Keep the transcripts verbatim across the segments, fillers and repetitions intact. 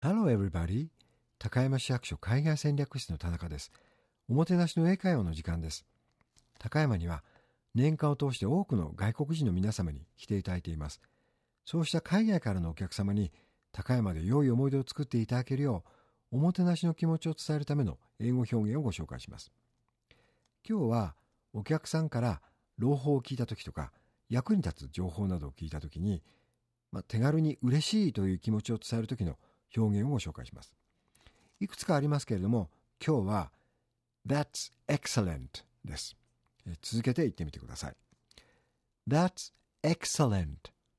Hello everybody. 高山市役所海外戦略室の田中です。おもてなしの英会話の時間です。高山には年間を通して多くの外国人の皆様に来ていただいています。そうした海外からのお客様に高山で良い思い出を作っていただけるよう、おもてなしの気持ちを伝えるための英語表現をご紹介します。今日はお客さんから朗報を聞いたときとか、役に立つ情報などを聞いたときに、まあ、手軽に嬉しいという気持ちを伝えるときの表現をご紹介します。いくつかありますけれども、今日は That's excellent です。え続けて言ってみてください。That's excellent.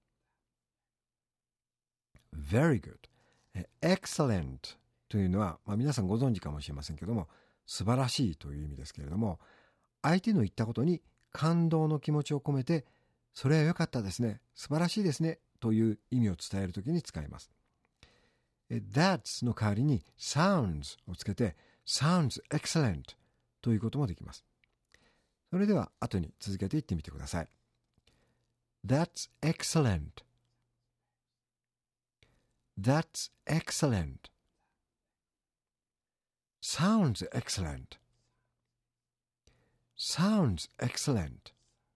Very good. Excellent というのは、まあ、皆さんご存知かもしれませんけども、素晴らしいという意味ですけれども、相手の言ったことに感動の気持ちを込めて、それは良かったですね、素晴らしいですねという意味を伝えるときに使います。That's の代わりに sounds をつけて sounds excellent ということもできます。それでは後に続けて言ってみてください。That's excellent. That's excellent. Sounds excellent. Sounds excellent.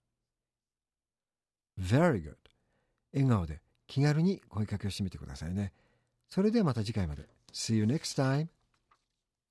Very good. 笑顔で気軽に声かけをしてみてくださいね。それではまた次回まで。See you next time.